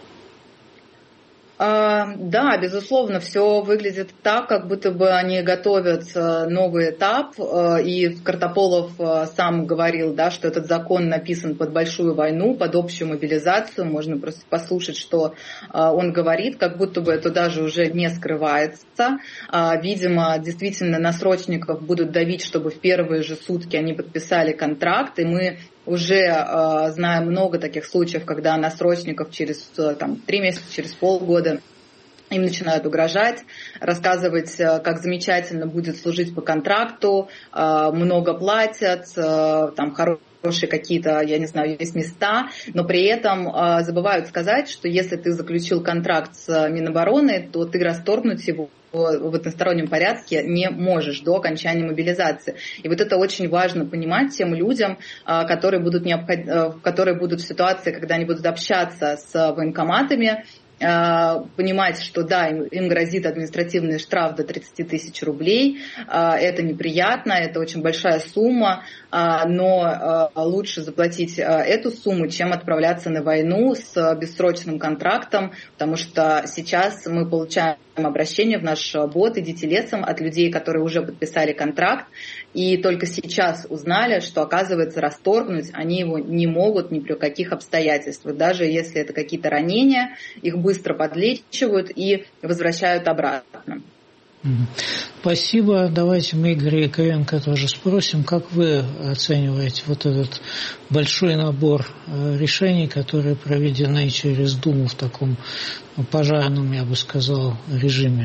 Да, безусловно, все выглядит так, как будто бы они готовят новый этап, и Картополов сам говорил, да, что этот закон написан под большую войну, под общую мобилизацию, можно просто послушать, что он говорит, как будто бы это даже уже не скрывается. Видимо, действительно на срочников будут давить, чтобы в первые же сутки они подписали контракт, и мы уже э, знаем много таких случаев, когда на срочников через там, три месяца, через полгода им начинают угрожать, рассказывать, как замечательно будет служить по контракту, э, много платят, э, там хорошие какие-то, я не знаю, есть места, но при этом э, забывают сказать, что если ты заключил контракт с Минобороны, то ты расторгнуть его в одностороннем порядке не можешь до окончания мобилизации. И вот это очень важно понимать тем людям, которые будут, необход... которые будут в ситуации, когда они будут общаться с военкоматами, понимать, что да, им, им грозит административный штраф до тридцать тысяч рублей. Это неприятно, это очень большая сумма, но лучше заплатить эту сумму, чем отправляться на войну с бессрочным контрактом, потому что сейчас мы получаем обращение в наш бот «Идите лесом» от людей, которые уже подписали контракт, и только сейчас узнали, что, оказывается, расторгнуть они его не могут ни при каких обстоятельствах. Даже если это какие-то ранения, их быстро подлечивают и возвращают обратно. Спасибо. Давайте мы Игоря Яковенко тоже спросим, как вы оцениваете вот этот большой набор решений, которые проведены через Думу в таком пожарном, я бы сказал, режиме?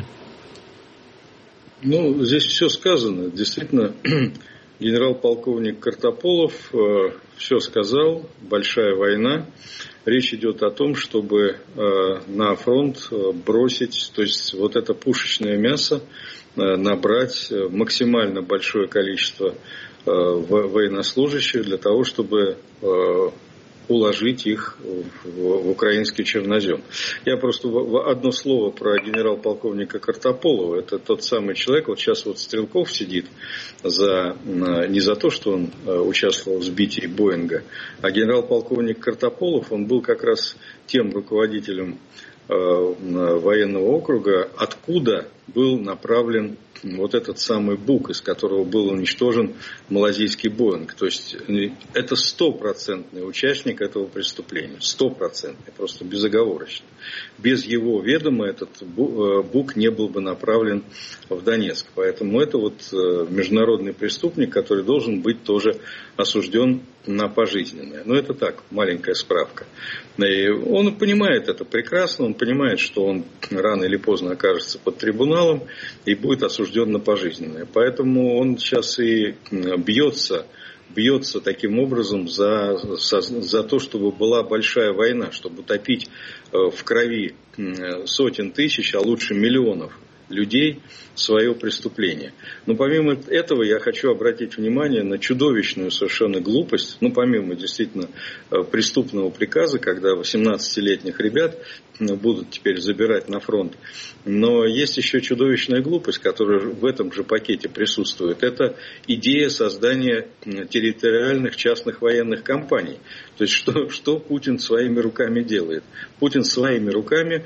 Ну, здесь все сказано. Действительно, генерал-полковник Картополов э, все сказал. Большая война. Речь идет о том, чтобы э, на фронт бросить, то есть вот это пушечное мясо, э, набрать максимально большое количество э, военнослужащих для того, чтобы э, уложить их в, в украинский чернозем. Я просто в, одно слово про генерал-полковника Картополова. Это тот самый человек, вот сейчас вот Стрелков сидит за, не за то, что он участвовал в сбитии Боинга, а генерал-полковник Картополов, он был как раз тем руководителем э, военного округа, откуда был направлен вот этот самый Бук, из которого был уничтожен малазийский Боинг. То есть это стопроцентный участник этого преступления. Стопроцентный, просто безоговорочно. Без его ведома этот Бук не был бы направлен в Донецк. Поэтому это вот международный преступник, который должен быть тоже осужден на пожизненное. Но это так, маленькая справка. И он понимает это прекрасно, он понимает, что он рано или поздно окажется под трибуналом и будет осужден на пожизненное. Поэтому он сейчас и бьется, бьется таким образом за, за, за то, чтобы была большая война, чтобы утопить в крови сотен тысяч, а лучше миллионов людей свое преступление. Но помимо этого я хочу обратить внимание на чудовищную совершенно глупость, ну помимо действительно преступного приказа, когда восемнадцатилетних ребят будут теперь забирать на фронт. Но есть еще чудовищная глупость, которая в этом же пакете присутствует. Это идея создания территориальных частных военных компаний. То есть что, что Путин своими руками делает? Путин своими руками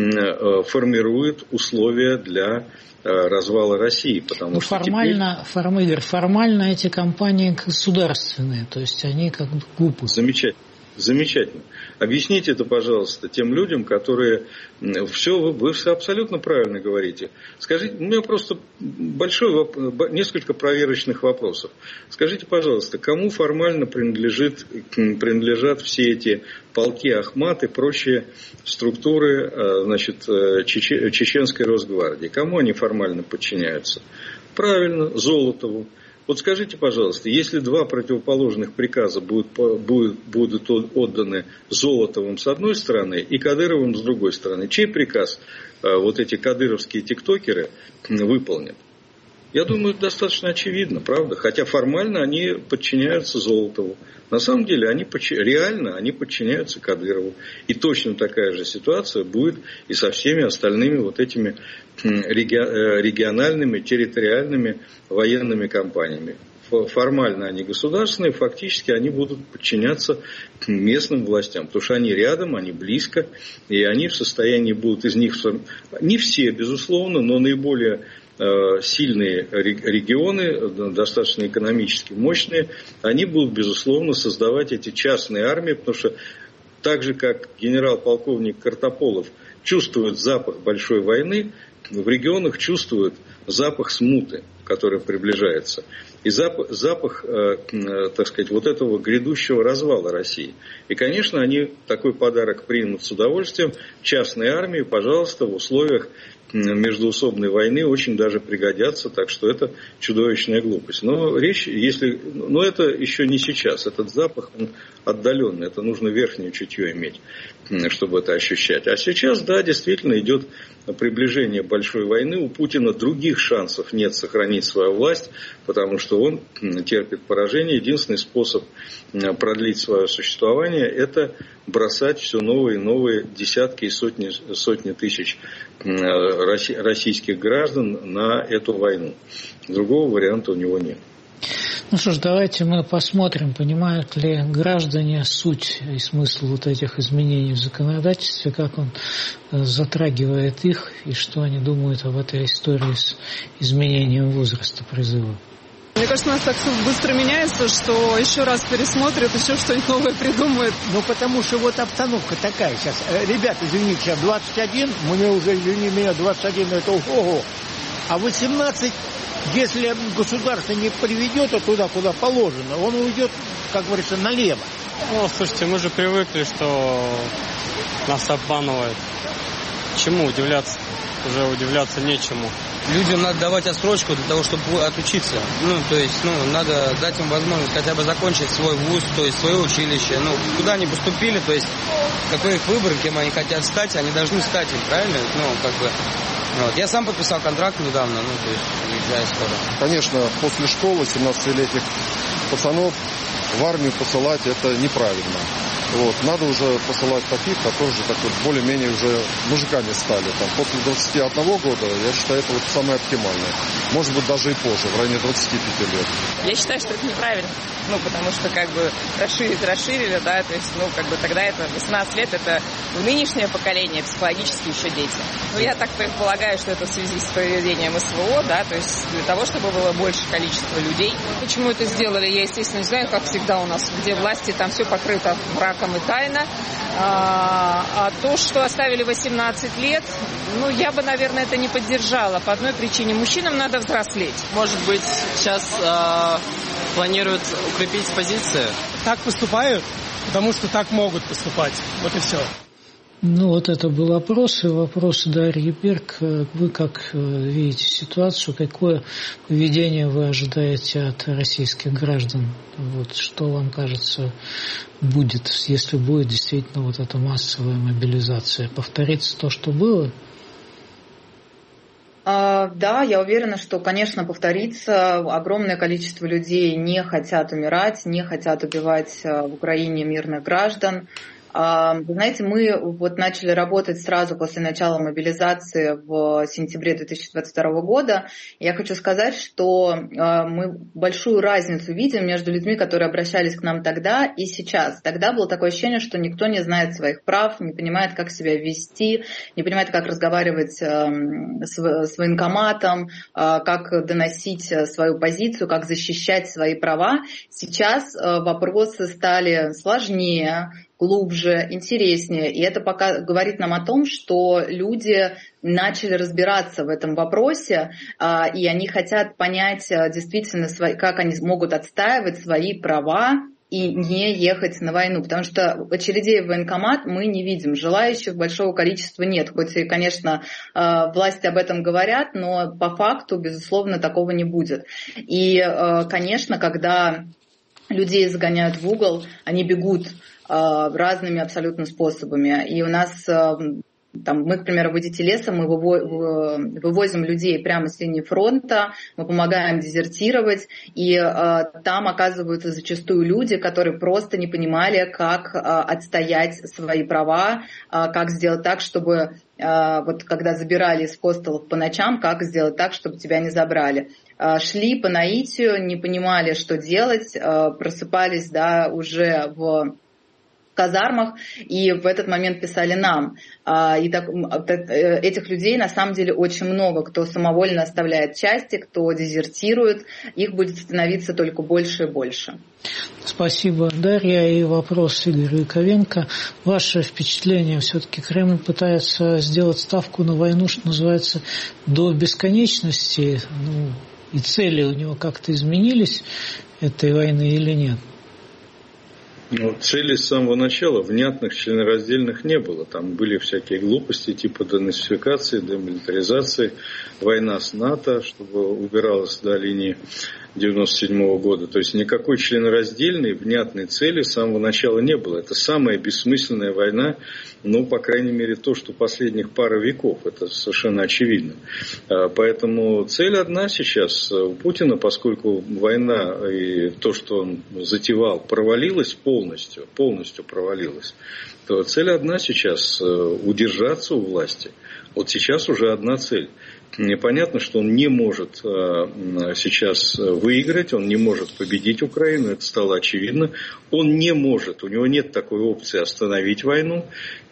формирует условия для развала России. Потому ну, что формально, теперь... форм, Игорь, формально эти компании государственные, то есть они как бы глупы. Замечательно. Замечательно. Объясните это, пожалуйста, тем людям, которые... Все, вы, вы все абсолютно правильно говорите. Скажите, у меня просто большой, несколько проверочных вопросов. Скажите, пожалуйста, кому формально принадлежит, принадлежат все эти полки Ахмат и прочие структуры, значит, Чеченской Росгвардии? Кому они формально подчиняются? Правильно, Золотову. Вот скажите, пожалуйста, если два противоположных приказа будут, будут, будут отданы Золотовым с одной стороны и Кадыровым с другой стороны, чей приказ вот эти кадыровские тиктокеры выполнят? Я думаю, это достаточно очевидно, правда? Хотя формально они подчиняются Золотову. На самом деле, они, реально они подчиняются Кадырову. И точно такая же ситуация будет и со всеми остальными вот этими региональными, территориальными военными компаниями. Формально они государственные, фактически они будут подчиняться местным властям, потому что они рядом, они близко, и они в состоянии будут из них, не все, безусловно, но наиболее сильные регионы, достаточно экономически мощные, они будут, безусловно, создавать эти частные армии, потому что так же, как генерал-полковник Картополов чувствует запах большой войны, в регионах чувствуют запах смуты, которая приближается. И запах, запах э, так сказать, вот этого грядущего развала России. И, конечно, они такой подарок примут с удовольствием. Частные армии, пожалуйста, в условиях междоусобной войны очень даже пригодятся, так что это чудовищная глупость. Но речь, если, но это еще не сейчас, этот запах он отдаленный, это нужно верхнее чутье иметь, чтобы это ощущать. А сейчас, да, действительно идет приближение большой войны, у Путина других шансов нет сохранить свою власть, потому что он терпит поражение. Единственный способ продлить свое существование – это бросать все новые и новые десятки и сотни, сотни тысяч российских граждан на эту войну. Другого варианта у него нет. Ну что ж, давайте мы посмотрим, понимают ли граждане суть и смысл вот этих изменений в законодательстве, как он затрагивает их и что они думают об этой истории с изменением возраста призыва. Мне кажется, у нас так все быстро меняется, что еще раз пересмотрят, еще что-нибудь новое придумают. Ну, потому что вот обстановка такая сейчас. Ребят, извините, сейчас двадцать один, мне уже, извини меня, двадцать один, это ого. А восемнадцать, если государство не приведет туда, куда положено, он уйдет, как говорится, налево. Ну, слушайте, мы же привыкли, что нас обманывают. Чему удивляться? Уже удивляться нечему. Людям надо давать отсрочку для того, чтобы отучиться. Ну, то есть, ну, надо дать им возможность хотя бы закончить свой вуз, то есть свое училище. Ну, куда они поступили, то есть, какой их выбор, кем они хотят стать, они должны стать им, правильно? Ну, как бы, вот. Я сам подписал контракт недавно, ну, то есть, уезжаю скоро. Конечно, после школы семнадцатилетних пацанов в армию посылать это неправильно. Вот. Надо уже посылать таких, которые уже так вот более-менее уже мужиками стали. Там, после двадцати одного года, я считаю, это вот самое оптимальное. Может быть, даже и позже, в районе двадцати пяти лет. Я считаю, что это неправильно. Ну, потому что, как бы, расширить расширили, да, то есть, ну, как бы, тогда это восемнадцать лет, это в нынешнее поколение психологически еще дети. Ну, я так предполагаю, что это в связи с проведением СВО, да, то есть, для того, чтобы было больше количество людей. Почему это сделали, я, естественно, не знаю, как всегда у нас, где власти, там все покрыто мраком и тайна. А, а то, что оставили восемнадцать лет, ну, я бы, наверное, это не поддержала. По одной причине. Мужчинам надо взрослеть. Может быть, сейчас э, планируют укрепить позиции? Так поступают, потому что так могут поступать. Вот и все. Ну, вот это был опрос, и вопрос Дарьи Берг. Вы как видите ситуацию, какое поведение вы ожидаете от российских граждан? Вот, что вам кажется будет, если будет действительно вот эта массовая мобилизация? Повторится то, что было? Да, я уверена, что, конечно, повторится. Огромное количество людей не хотят умирать, не хотят убивать в Украине мирных граждан. Вы знаете, мы вот начали работать сразу после начала мобилизации в сентябре две тысячи двадцать второго года. Я хочу сказать, что мы большую разницу видим между людьми, которые обращались к нам тогда и сейчас. Тогда было такое ощущение, что никто не знает своих прав, не понимает, как себя вести, не понимает, как разговаривать с военкоматом, как доносить свою позицию, как защищать свои права. Сейчас вопросы стали сложнее, глубже, интереснее. И это пока говорит нам о том, что люди начали разбираться в этом вопросе, и они хотят понять действительно, как они могут отстаивать свои права и не ехать на войну, потому что очередей в военкомат мы не видим, желающих большого количества нет, хоть и, конечно, власти об этом говорят, но по факту, безусловно, такого не будет. И, конечно, когда людей загоняют в угол, они бегут разными абсолютно способами, и у нас... Там, мы, к примеру, водители леса, мы вывозим людей прямо с линии фронта, мы помогаем дезертировать, и э, там оказываются зачастую люди, которые просто не понимали, как э, отстоять свои права, э, как сделать так, чтобы, э, вот когда забирали из хостелов по ночам, как сделать так, чтобы тебя не забрали. Э, шли по наитию, не понимали, что делать, э, просыпались, да, уже в... казармах, и в этот момент писали нам. И так, этих людей на самом деле очень много, кто самовольно оставляет части, кто дезертирует, их будет становиться только больше и больше. Спасибо, Дарья. И вопрос Игорю Яковенко. Ваше впечатление, все-таки Кремль пытается сделать ставку на войну, что называется, до бесконечности, ну, и цели у него как-то изменились этой войны или нет? Ну, цели с самого начала внятных, членораздельных не было. Там были всякие глупости типа денацификации, демилитаризации, война с НАТО, чтобы убиралась до линии девяносто седьмого года. То есть никакой членораздельной, внятной цели с самого начала не было. Это самая бессмысленная война, ну, по крайней мере, то, что последних пара веков. Это совершенно очевидно. Поэтому цель одна сейчас у Путина, поскольку война и то, что он затевал, провалилась полностью, полностью провалилась, то цель одна сейчас – удержаться у власти. Вот сейчас уже одна цель. Понятно, что он не может сейчас выиграть, он не может победить Украину, это стало очевидно. Он не может, у него нет такой опции остановить войну,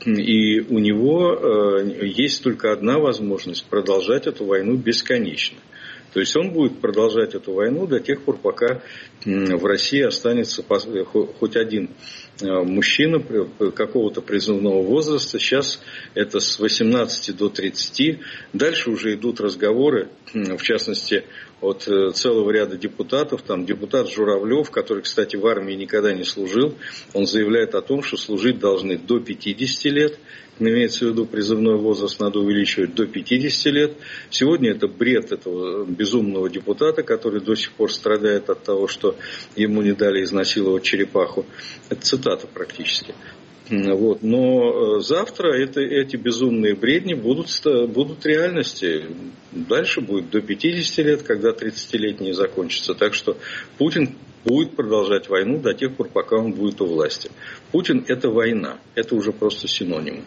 и у него есть только одна возможность – продолжать эту войну бесконечно. То есть он будет продолжать эту войну до тех пор, пока в России останется хоть один мужчина какого-то призывного возраста. Сейчас это с восемнадцати до тридцати. Дальше уже идут разговоры, в частности, от целого ряда депутатов. Там депутат Журавлев, который, кстати, в армии никогда не служил, он заявляет о том, что служить должны до пятидесяти лет. Имеется в виду, призывной возраст надо увеличивать до пятидесяти лет. Сегодня это бред этого безумного депутата, который до сих пор страдает от того, что ему не дали изнасиловать черепаху. Это цитата практически. Вот. Но завтра это, эти безумные бредни будут, будут реальностью. Дальше будет до пятидесяти лет, когда тридцатилетние закончатся. Так что Путин будет продолжать войну до тех пор, пока он будет у власти. Путин – это война. Это уже просто синоним.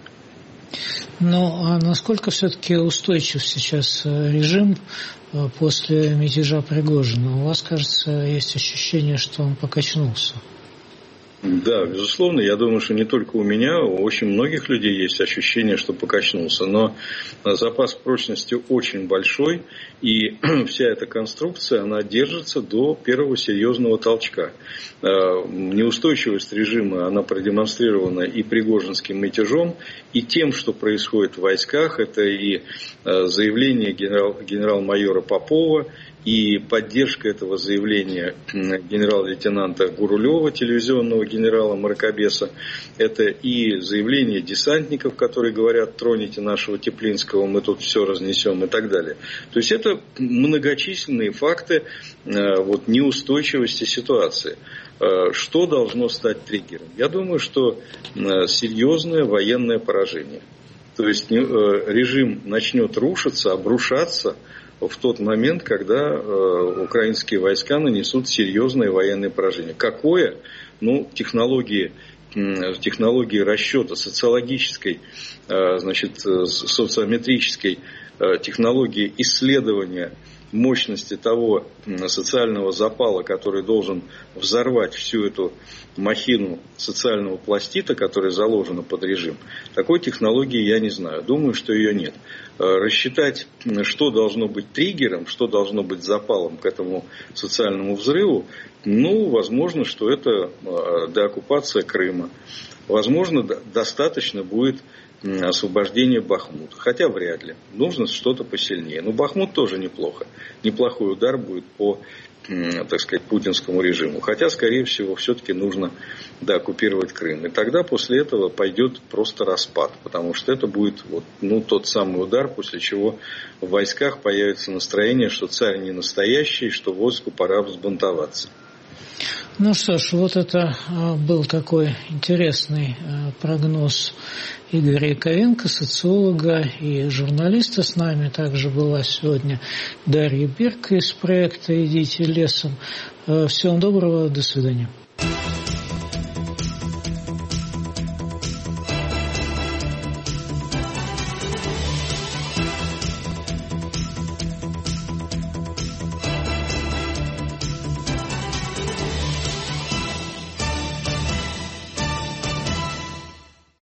Ну, а насколько все-таки устойчив сейчас режим после мятежа Пригожина? У вас, кажется, есть ощущение, что он покачнулся? Да, безусловно, я думаю, что не только у меня, у очень многих людей есть ощущение, что покачнулся, но запас прочности очень большой, и вся эта конструкция, она держится до первого серьезного толчка. Неустойчивость режима, она продемонстрирована и Пригожинским мятежом, и тем, что происходит в войсках, это и заявление генерал, генерал-майора Попова, и поддержка этого заявления генерал-лейтенанта Гурулева, телевизионного генерала Мракобеса, это и заявление десантников, которые говорят: троните нашего Теплинского, мы тут все разнесем и так далее. То есть это многочисленные факты вот, неустойчивости ситуации. Что должно стать триггером? Я думаю, что серьезное военное поражение. То есть режим начнет рушиться, обрушаться в тот момент, когда э, украинские войска нанесут серьезное военное поражение. Какое? Ну, технологии, э, технологии расчета социологической, э, значит, социометрической э, технологии исследования мощности того социального запала, который должен взорвать всю эту махину социального пластита, которая заложена под режим. Такой технологии я не знаю. Думаю, что ее нет. Рассчитать, что должно быть триггером, что должно быть запалом к этому социальному взрыву, ну, возможно, что это деоккупация Крыма. Возможно, достаточно будет освобождение Бахмута. Хотя вряд ли. Нужно что-то посильнее. Но Бахмут тоже неплохо. Неплохой удар будет по так сказать, путинскому режиму. Хотя, скорее всего, все-таки нужно, да, оккупировать Крым. И тогда после этого пойдет просто распад, потому что это будет вот, ну, тот самый удар, после чего в войсках появится настроение, что царь не настоящий, что войску пора взбунтоваться. Ну что ж, вот это был такой интересный прогноз Игоря Яковенко, социолога и журналиста. С нами также была сегодня Дарья Бирка из проекта «Идите лесом». Всего доброго, до свидания.